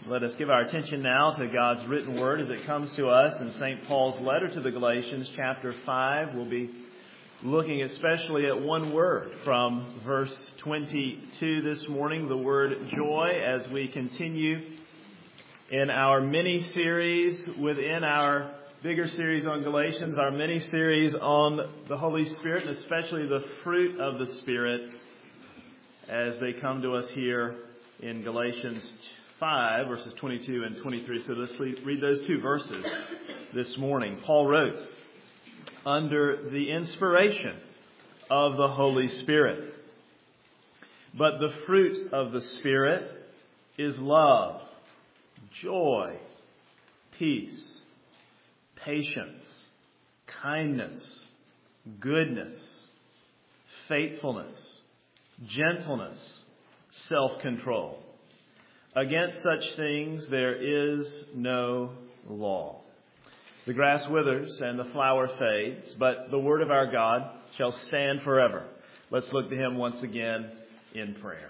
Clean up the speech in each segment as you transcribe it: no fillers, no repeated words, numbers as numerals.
Let us give our attention now to God's written word as it comes to us in St. Paul's letter to the Galatians, chapter 5. We'll be looking especially at one word from verse 22 this morning, the word joy, as we continue in our mini-series within our bigger series on Galatians, our mini-series on the Holy Spirit, and especially the fruit of the Spirit as they come to us here in Galatians 5, verses 22 and 23. So let's read those two verses this morning. Paul wrote, under the inspiration of the Holy Spirit, "But the fruit of the Spirit is love, joy, peace, patience, kindness, goodness, faithfulness, gentleness, self-control. Against such things there is no law. The grass withers and the flower fades, but the word of our God shall stand forever." Let's look to him once again in prayer.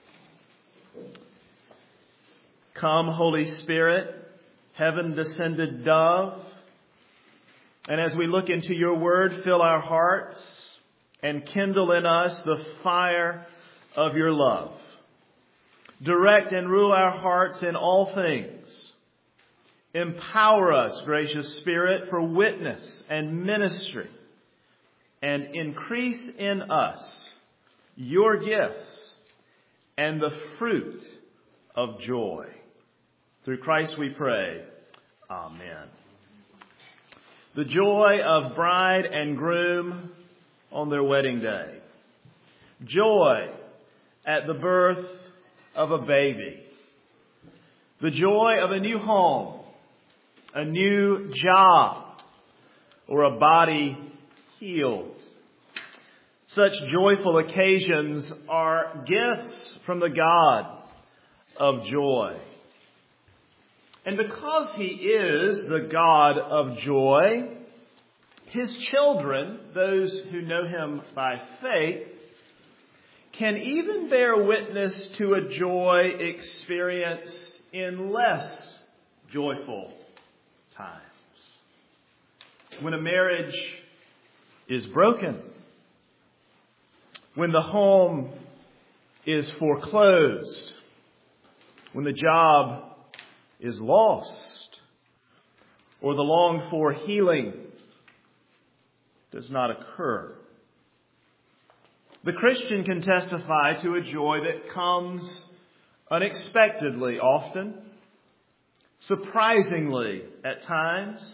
Come, Holy Spirit, heaven-descended dove, and as we look into your word, fill our hearts and kindle in us the fire of your love. Direct and rule our hearts in all things. Empower us, gracious Spirit, for witness and ministry, and increase in us your gifts and the fruit of joy. Through Christ we pray. Amen. The joy of bride and groom on their wedding day. Joy at the birth of a baby. The joy of a new home, a new job, or a body healed. Such joyful occasions are gifts from the God of joy. And because he is the God of joy, his children, those who know him by faith, can even bear witness to a joy experienced in less joyful times. When a marriage is broken, when the home is foreclosed, when the job is lost, or the longed-for healing does not occur. The Christian can testify to a joy that comes unexpectedly often, surprisingly at times,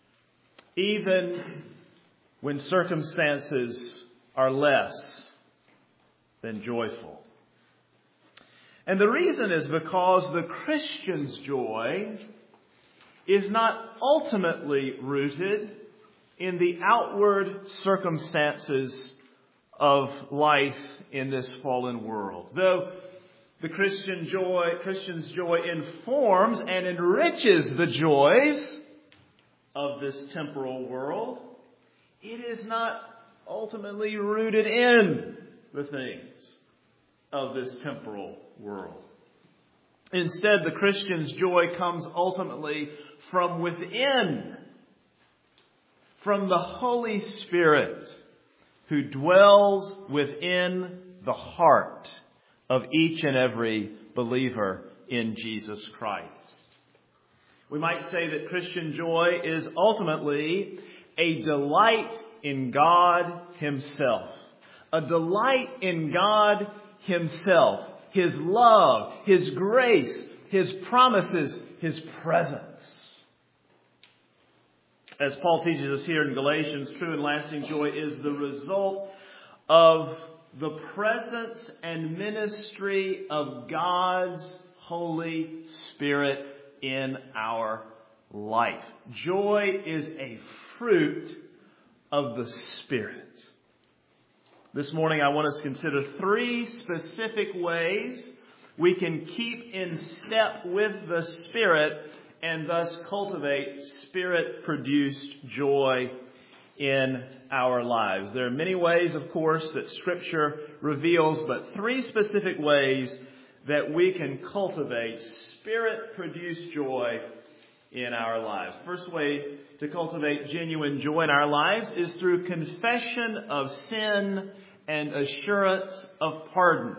even when circumstances are less than joyful. And the reason is because the Christian's joy is not ultimately rooted in the outward circumstances of life in this fallen world. Though the Christian's joy informs and enriches the joys of this temporal world, it is not ultimately rooted in the things of this temporal world. Instead, the Christian's joy comes ultimately from within, from the Holy Spirit, who dwells within the heart of each and every believer in Jesus Christ. We might say that Christian joy is ultimately a delight in God himself. A delight in God himself, his love, his grace, his promises, his presence. As Paul teaches us here in Galatians, true and lasting joy is the result of the presence and ministry of God's Holy Spirit in our life. Joy is a fruit of the Spirit. This morning I want us to consider three specific ways we can keep in step with the Spirit and thus cultivate Spirit-produced joy in our lives. There are many ways, of course, that Scripture reveals, but three specific ways that we can cultivate Spirit-produced joy in our lives. First way to cultivate genuine joy in our lives is through confession of sin and assurance of pardon.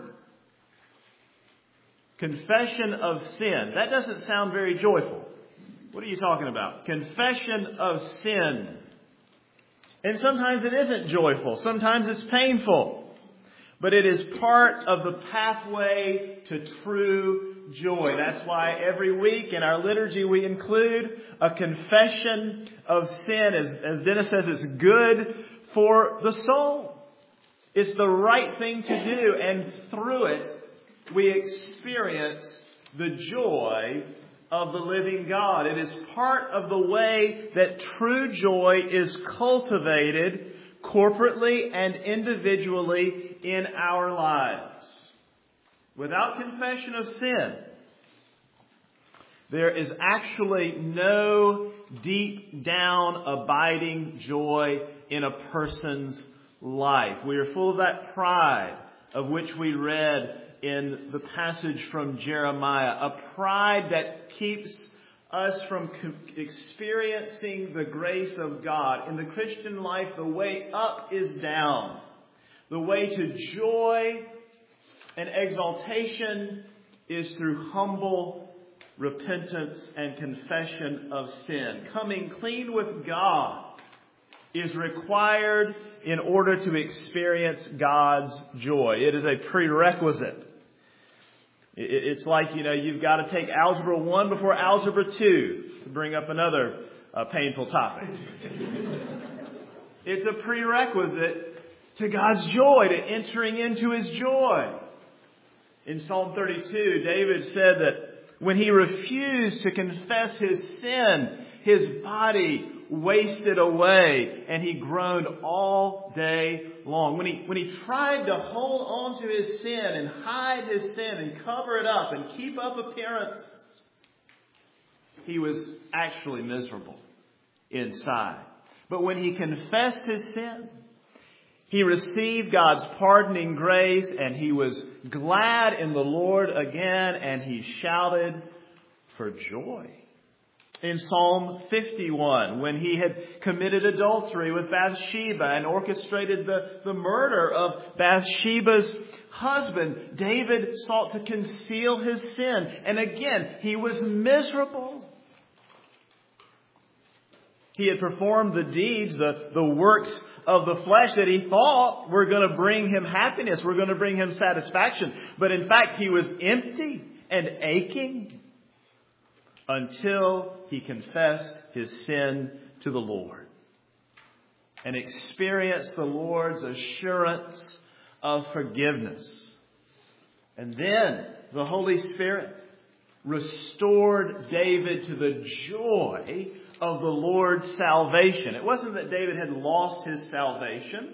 Confession of sin. That doesn't sound very joyful. What are you talking about? Confession of sin. And sometimes it isn't joyful. Sometimes it's painful. But it is part of the pathway to true joy. That's why every week in our liturgy we include a confession of sin. As Dennis says, it's good for the soul. It's the right thing to do. And through it, we experience the joy of the living God. It is part of the way that true joy is cultivated corporately and individually in our lives. Without confession of sin, there is actually no deep down abiding joy in a person's life. We are full of that pride of which we read in the passage from Jeremiah, a pride that keeps us from experiencing the grace of God. In the Christian life, the way up is down. The way to joy and exaltation is through humble repentance and confession of sin. Coming clean with God is required in order to experience God's joy. It is a prerequisite. It's like, you've got to take Algebra 1 before Algebra 2, to bring up another painful topic. It's a prerequisite to God's joy, to entering into His joy. In Psalm 32, David said that when he refused to confess his sin, his body wasted away, and he groaned all day long. When he tried to hold on to his sin and hide his sin and cover it up and keep up appearances, he was actually miserable inside. But when he confessed his sin, he received God's pardoning grace, and he was glad in the Lord again, and he shouted for joy. In Psalm 51, when he had committed adultery with Bathsheba and orchestrated the murder of Bathsheba's husband, David sought to conceal his sin. And again, he was miserable. He had performed the deeds, the works of the flesh that he thought were going to bring him happiness, were going to bring him satisfaction. But in fact, he was empty and aching until he confessed his sin to the Lord and experienced the Lord's assurance of forgiveness. And then the Holy Spirit restored David to the joy of the Lord's salvation. It wasn't that David had lost his salvation,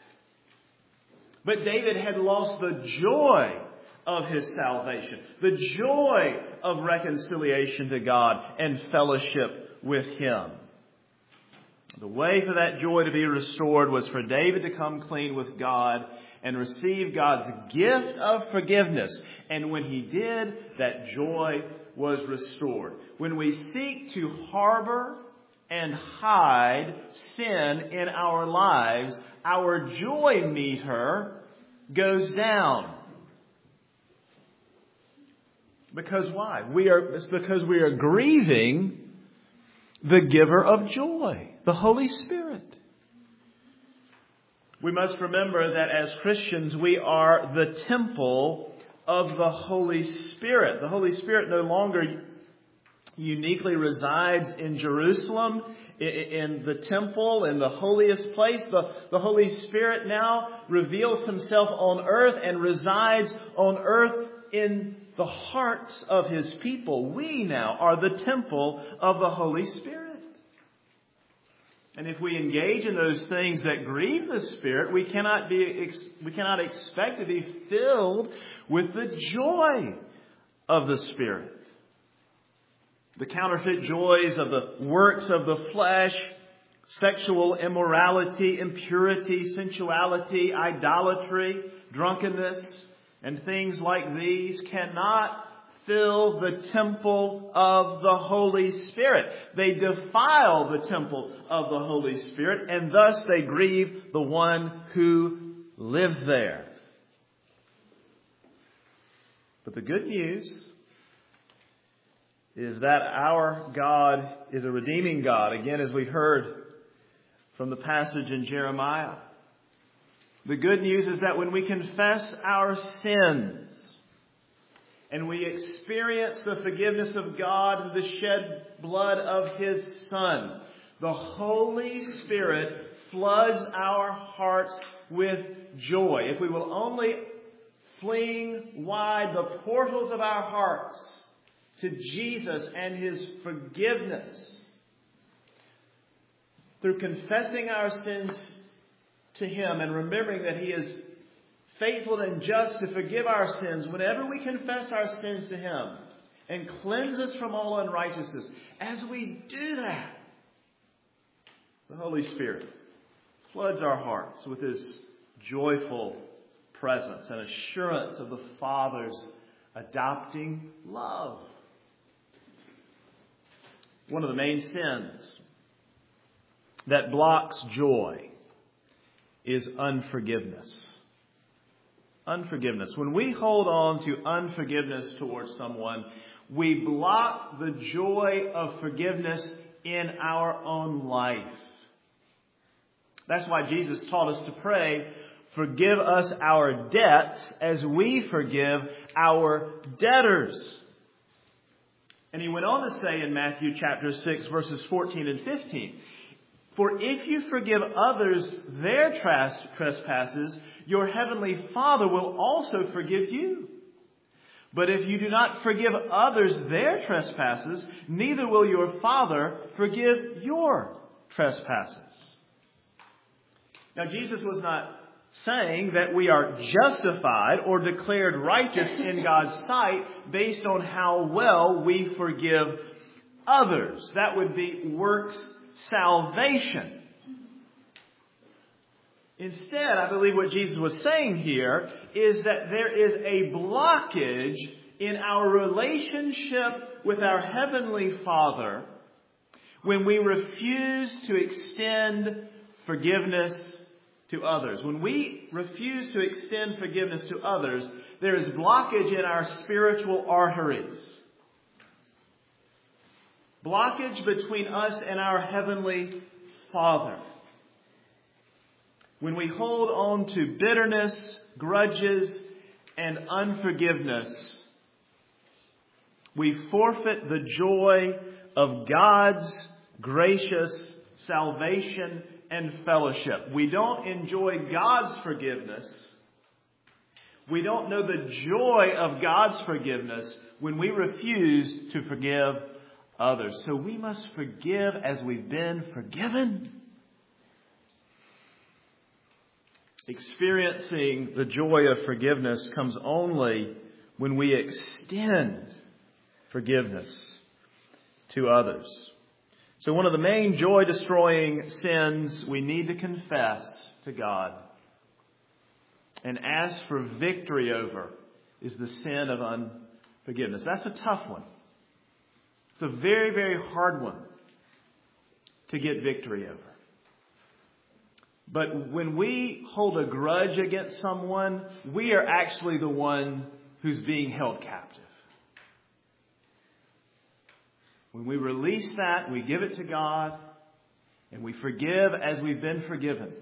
but David had lost the joy of his salvation, the joy of reconciliation to God and fellowship with Him. The way for that joy to be restored was for David to come clean with God and receive God's gift of forgiveness. And when he did, that joy was restored. When we seek to harbor and hide sin in our lives, our joy meter goes down. Because why? It's because we are grieving the giver of joy, the Holy Spirit. We must remember that as Christians, we are the temple of the Holy Spirit. The Holy Spirit no longer uniquely resides in Jerusalem, in the temple, in the holiest place. The Holy Spirit now reveals Himself on earth and resides on earth in the hearts of His people. We now are the temple of the Holy Spirit. And if we engage in those things that grieve the Spirit, we cannot expect to be filled with the joy of the Spirit. The counterfeit joys of the works of the flesh, sexual immorality, impurity, sensuality, idolatry, drunkenness, and things like these cannot fill the temple of the Holy Spirit. They defile the temple of the Holy Spirit, and thus they grieve the one who lives there. But the good news is that our God is a redeeming God. Again, as we heard from the passage in Jeremiah, the good news is that when we confess our sins and we experience the forgiveness of God and the shed blood of His Son, the Holy Spirit floods our hearts with joy. If we will only fling wide the portals of our hearts to Jesus and His forgiveness, through confessing our sins to Him and remembering that He is faithful and just to forgive our sins, whenever we confess our sins to Him and cleanse us from all unrighteousness, as we do that, the Holy Spirit floods our hearts with His joyful presence and assurance of the Father's adopting love. One of the main sins that blocks joy is unforgiveness. Unforgiveness. When we hold on to unforgiveness towards someone, we block the joy of forgiveness in our own life. That's why Jesus taught us to pray, "Forgive us our debts as we forgive our debtors." And He went on to say in Matthew chapter 6, verses 14 and 15, "For if you forgive others their trespasses, your heavenly Father will also forgive you. But if you do not forgive others their trespasses, neither will your Father forgive your trespasses." Now, Jesus was not saying that we are justified or declared righteous in God's sight based on how well we forgive others. That would be works salvation. Instead, I believe what Jesus was saying here is that there is a blockage in our relationship with our Heavenly Father when we refuse to extend forgiveness to others. When we refuse to extend forgiveness to others, there is blockage in our spiritual arteries. Blockage between us and our Heavenly Father. When we hold on to bitterness, grudges, and unforgiveness, we forfeit the joy of God's gracious salvation and fellowship. We don't enjoy God's forgiveness. We don't know the joy of God's forgiveness when we refuse to forgive others. So we must forgive as we've been forgiven. Experiencing the joy of forgiveness comes only when we extend forgiveness to others. So one of the main joy-destroying sins we need to confess to God and ask for victory over is the sin of unforgiveness. That's a tough one. It's a very, very hard one to get victory over. But when we hold a grudge against someone, we are actually the one who's being held captive. When we release that, we give it to God, and we forgive as we've been forgiven,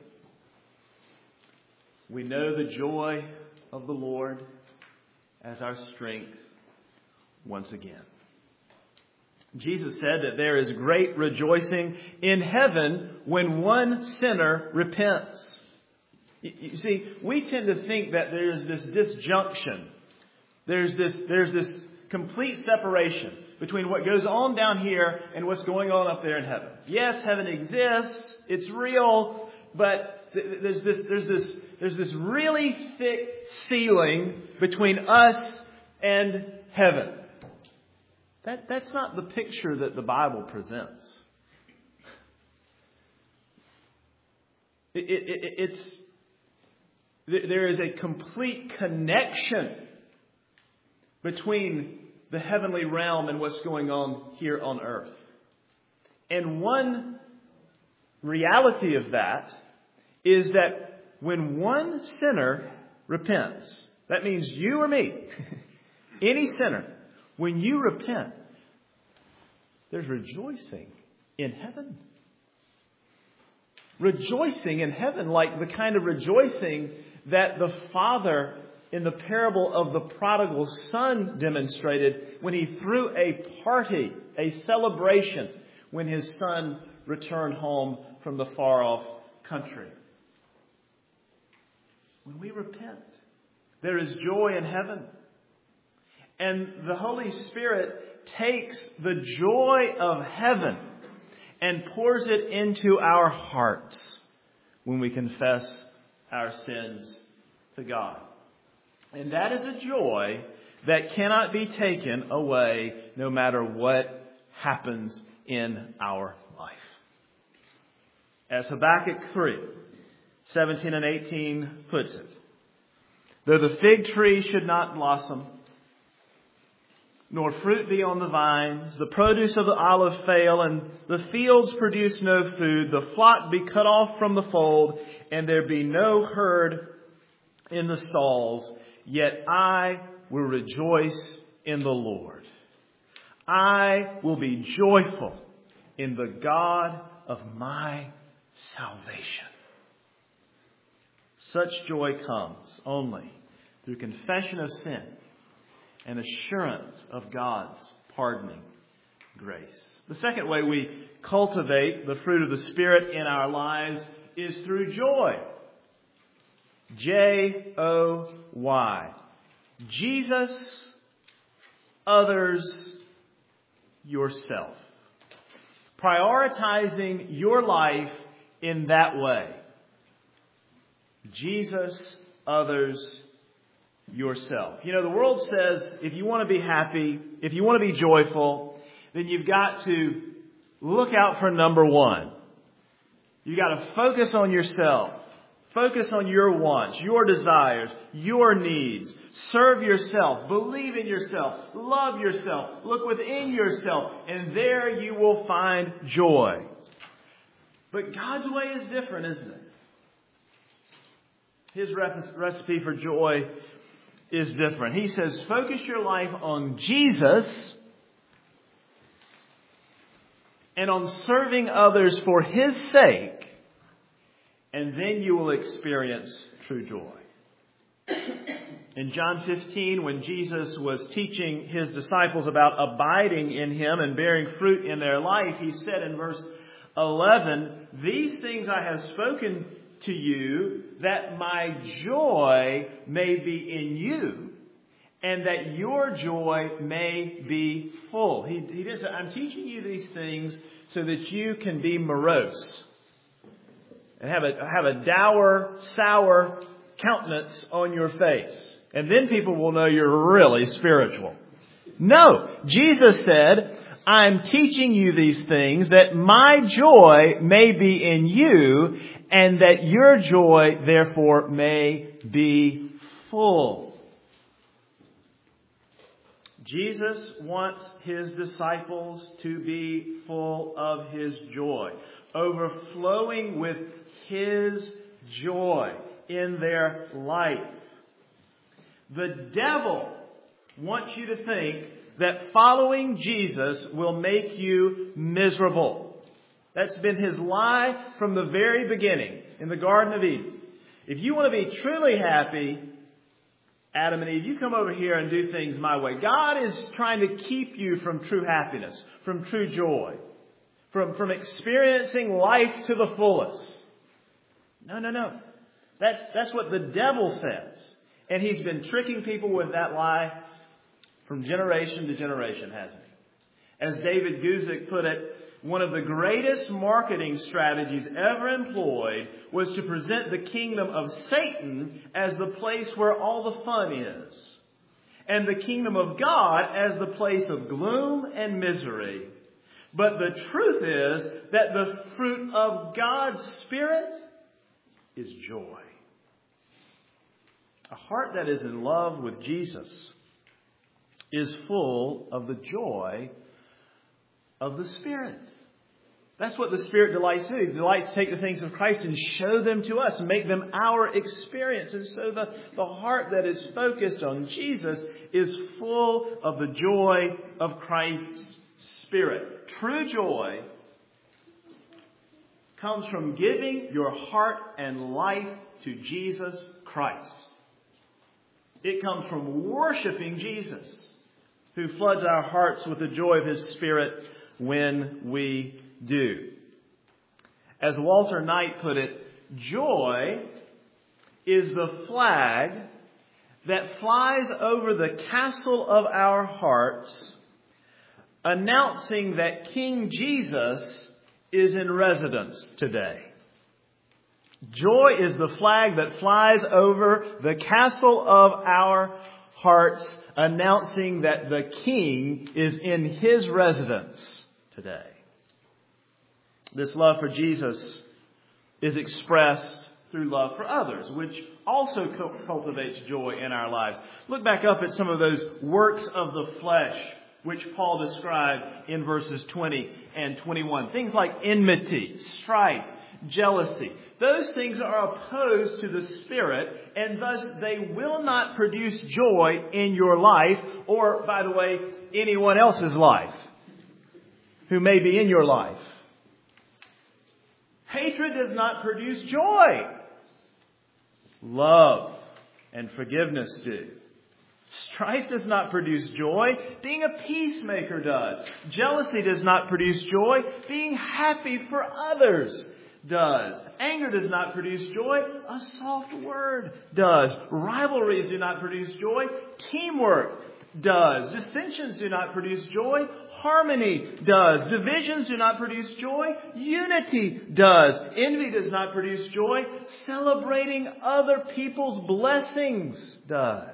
we know the joy of the Lord as our strength once again. Jesus said that there is great rejoicing in heaven when one sinner repents. You see, we tend to think that there's this disjunction. There's this complete separation between what goes on down here and what's going on up there in heaven. Yes, heaven exists. It's real, but there's this really thick ceiling between us and heaven. That's not the picture that the Bible presents. It's there is a complete connection between the heavenly realm and what's going on here on earth. And one reality of that is that when one sinner repents, that means you or me, any sinner, when you repent, there's rejoicing in heaven. Rejoicing in heaven, like the kind of rejoicing that the Father in the parable of the prodigal son demonstrated when he threw a party, a celebration, when his son returned home from the far-off country. When we repent, there is joy in heaven. And the Holy Spirit takes the joy of heaven and pours it into our hearts when we confess our sins to God. And that is a joy that cannot be taken away no matter what happens in our life. As Habakkuk 3:17 and 18 puts it, though the fig tree should not blossom, nor fruit be on the vines, the produce of the olive fail, and the fields produce no food, the flock be cut off from the fold, and there be no herd in the stalls, yet I will rejoice in the Lord. I will be joyful in the God of my salvation. Such joy comes only through confession of sin and assurance of God's pardoning grace. The second way we cultivate the fruit of the Spirit in our lives is through joy. J-O-Y. Jesus, others, yourself. Prioritizing your life in that way. Jesus, others, yourself. You know, the world says if you want to be happy, if you want to be joyful, then you've got to look out for number one. You've got to focus on yourself. Focus on your wants, your desires, your needs. Serve yourself. Believe in yourself. Love yourself. Look within yourself. And there you will find joy. But God's way is different, isn't it? His recipe for joy is different. He says, focus your life on Jesus and on serving others for His sake. And then you will experience true joy. In John 15, when Jesus was teaching His disciples about abiding in Him and bearing fruit in their life, He said in verse 11, "These things I have spoken to you, that my joy may be in you, and that your joy may be full." He did say, I'm teaching you these things so that you can be morose and have a dour, sour countenance on your face. And then people will know you're really spiritual. No, Jesus said, I'm teaching you these things that my joy may be in you and that your joy, therefore, may be full. Jesus wants His disciples to be full of His joy, overflowing with His joy in their life. The devil wants you to think that following Jesus will make you miserable. That's been his lie from the very beginning in the Garden of Eden. If you want to be truly happy, Adam and Eve, you come over here and do things my way. God is trying to keep you from true happiness, from true joy, from experiencing life to the fullest. No. That's what the devil says. And he's been tricking people with that lie from generation to generation, hasn't he? As David Guzik put it, one of the greatest marketing strategies ever employed was to present the kingdom of Satan as the place where all the fun is, and the kingdom of God as the place of gloom and misery. But the truth is that the fruit of God's Spirit is joy. A heart that is in love with Jesus is full of the joy of the Spirit. That's what the Spirit delights to do. He delights to take the things of Christ and show them to us and make them our experience. And so the heart that is focused on Jesus is full of the joy of Christ's Spirit. True joy comes from giving your heart and life to Jesus Christ. It comes from worshiping Jesus, who floods our hearts with the joy of His Spirit when we do. As Walter Knight put it, joy is the flag that flies over the castle of our hearts, announcing that King Jesus is in residence today. Joy is the flag that flies over the castle of our hearts, announcing that the King is in His residence today. This love for Jesus is expressed through love for others, which also cultivates joy in our lives. Look back up at some of those works of the flesh which Paul described in verses 20 and 21. Things like enmity, strife, jealousy. Those things are opposed to the Spirit, and thus they will not produce joy in your life, or, by the way, anyone else's life who may be in your life. Hatred does not produce joy. Love and forgiveness do. Strife does not produce joy. Being a peacemaker does. Jealousy does not produce joy. Being happy for others does. Anger does not produce joy. A soft word does. Rivalries do not produce joy. Teamwork does. Dissensions do not produce joy. Harmony does. Divisions do not produce joy. Unity does. Envy does not produce joy. Celebrating other people's blessings does.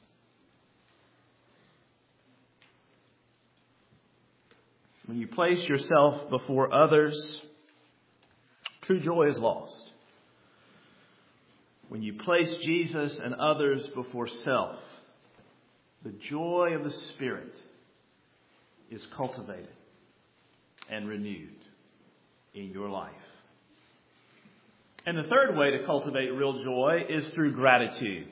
When you place yourself before others, true joy is lost. When you place Jesus and others before self, the joy of the Spirit is cultivated and renewed in your life. And the third way to cultivate real joy is through gratitude.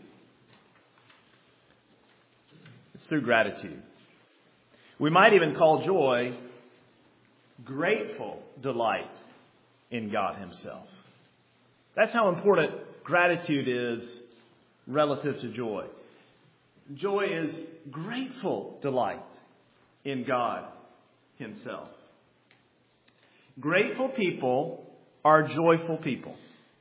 It's through gratitude. We might even call joy grateful delight in God Himself. That's how important gratitude is relative to joy. Joy is grateful delight in God Himself. Grateful people are joyful people.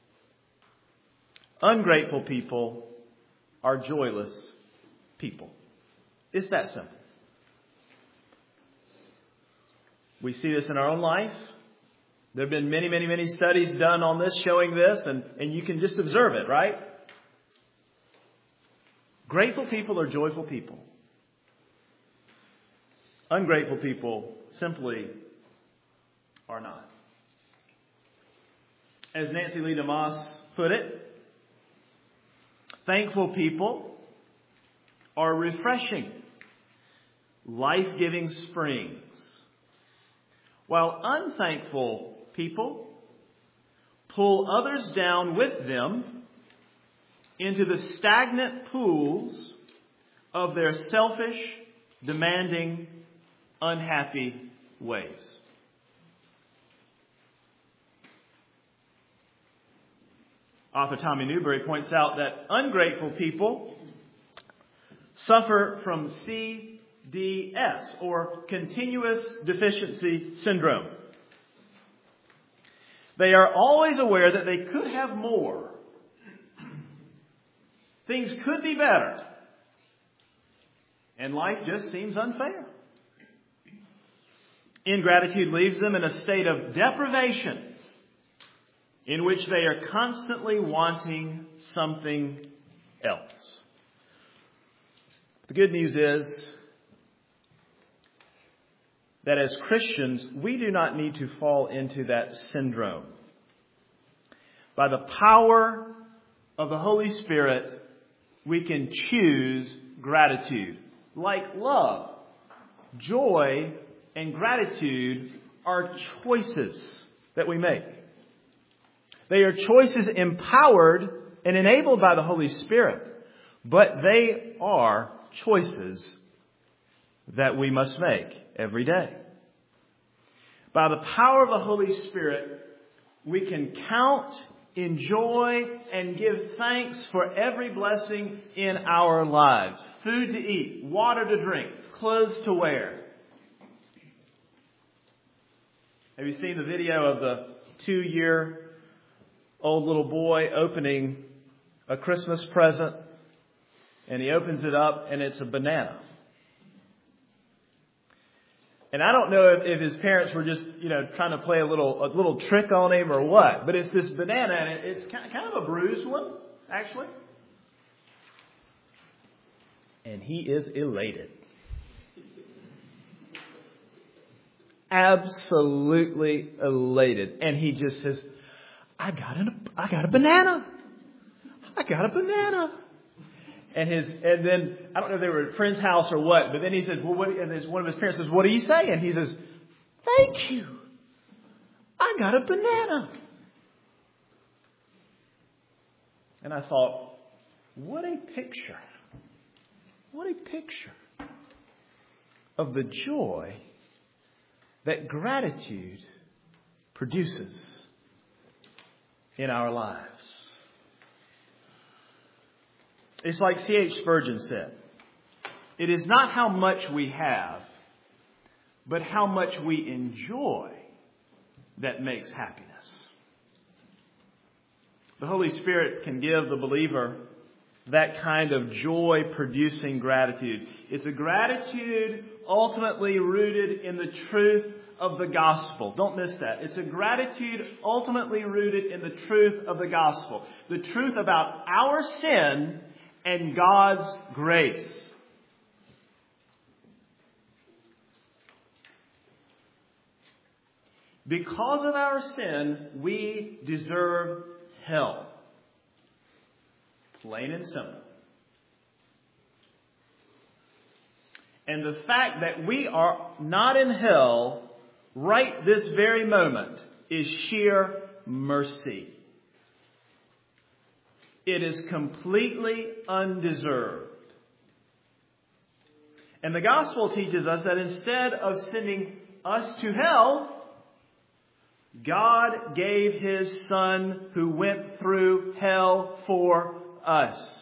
Ungrateful people are joyless people. It's that simple. We see this in our own life. There have been many studies done on this, showing this, and you can just observe it, right? Grateful people are joyful people. Ungrateful people simply are not. As Nancy Lee DeMoss put it, thankful people are refreshing, life-giving springs, while unthankful people pull others down with them into the stagnant pools of their selfish, demanding, unhappy ways. Author Tommy Newberry points out that ungrateful people suffer from CDS, or continuous deficiency syndrome. They are always aware that they could have more. Things could be better. And life just seems unfair. Ingratitude leaves them in a state of deprivation in which they are constantly wanting something else. The good news is that as Christians, we do not need to fall into that syndrome. By the power of the Holy Spirit, we can choose gratitude. Like love, joy and gratitude are choices that we make. They are choices empowered and enabled by the Holy Spirit, but they are choices that we must make every day. By the power of the Holy Spirit, we can count, enjoy, and give thanks for every blessing in our lives. Food to eat, water to drink, clothes to wear. Have you seen the video of the 2-year-old little boy opening a Christmas present? And he opens it up and it's a banana. And I don't know if his parents were just, trying to play a little trick on him or what. But it's this banana and it's kind of a bruised one, actually. And he is elated. Absolutely elated. And he just says, I got a banana. I got a banana. And then, I don't know if they were at a friend's house or what, but then he said, one of his parents says, what do you say? And he says, thank you. I got a banana. And I thought, what a picture. What a picture of the joy that gratitude produces in our lives. It's like C.H. Spurgeon said, it is not how much we have, but how much we enjoy that makes happiness. The Holy Spirit can give the believer that kind of joy-producing gratitude. It's a gratitude ultimately rooted in the truth of the gospel. Don't miss that. It's a gratitude ultimately rooted in the truth of the gospel. The truth about our sin and God's grace. Because of our sin, we deserve hell. Plain and simple. And the fact that we are not in hell right this very moment is sheer mercy. It is completely undeserved. And the gospel teaches us that instead of sending us to hell, God gave His Son who went through hell for us.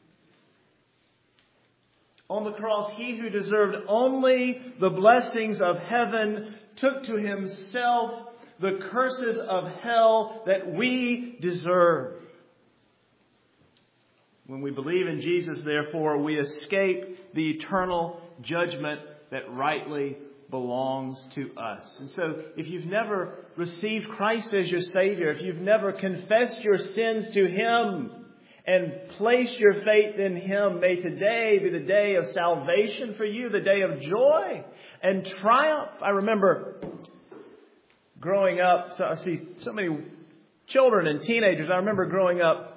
On the cross, He who deserved only the blessings of heaven took to Himself the curses of hell that we deserve. When we believe in Jesus, therefore, we escape the eternal judgment that rightly belongs to us. And so, if you've never received Christ as your Savior, if you've never confessed your sins to Him and placed your faith in Him, may today be the day of salvation for you, the day of joy and triumph. I remember growing up, so I see so many children and teenagers. I remember growing up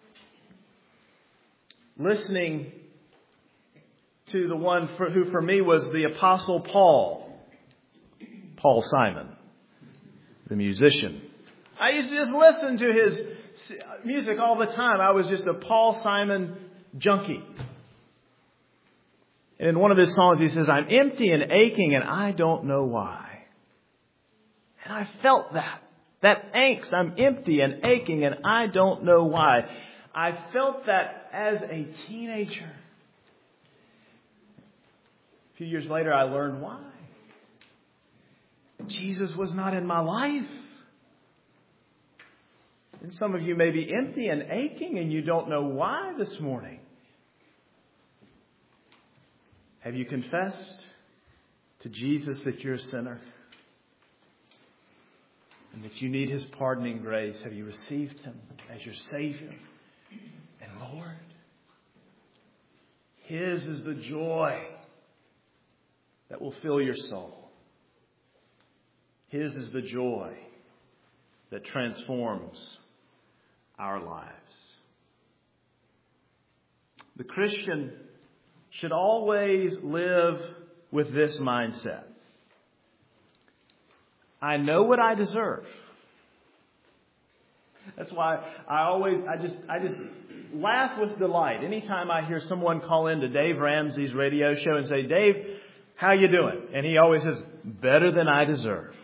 listening to the one who for me was the Apostle Paul Simon, the musician. I used to just listen to his music all the time. I was just a Paul Simon junkie. And in one of his songs he says, I'm empty and aching and I don't know why. And I felt that angst. I'm empty and aching and I don't know why. I felt that as a teenager. A few years later, I learned why. Jesus was not in my life. And some of you may be empty and aching and you don't know why this morning. Have you confessed to Jesus that you're a sinner? And that you need His pardoning grace? Have you received Him as your Savior and Lord? His is the joy that will fill your soul. His is the joy that transforms our lives. The Christian should always live with this mindset. I know what I deserve. That's why I just laugh with delight anytime I hear someone call into Dave Ramsey's radio show and say, "Dave, how you doing?" And he always says, "Better than I deserve."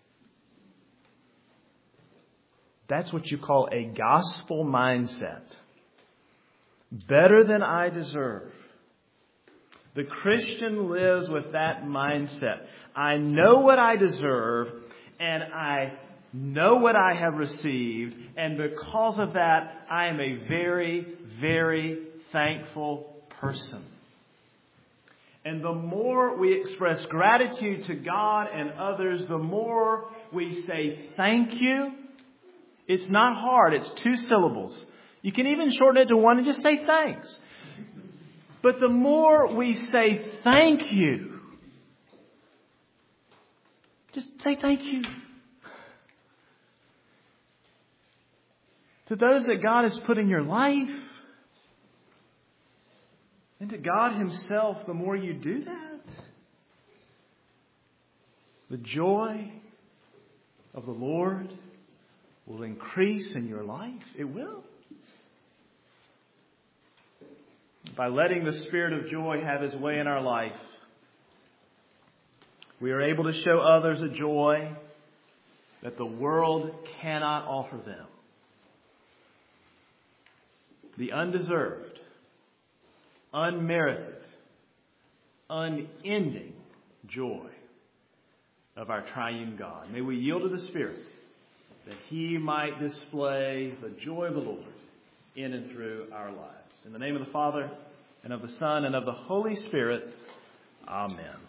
That's what you call a gospel mindset. Better than I deserve. The Christian lives with that mindset. I know what I deserve, and I know what I have received, and because of that, I am a very, very thankful person. And the more we express gratitude to God and others, the more we say thank you. It's not hard. It's 2 syllables. You can even shorten it to 1 and just say thanks. But the more we say thank you, just say thank you. To those that God has put in your life, and to God Himself, the more you do that, the joy of the Lord will increase in your life. It will. By letting the Spirit of joy have His way in our life, we are able to show others a joy that the world cannot offer them. The undeserved, unmerited, unending joy of our triune God. May we yield to the Spirit that He might display the joy of the Lord in and through our lives. In the name of the Father, and of the Son, and of the Holy Spirit, Amen.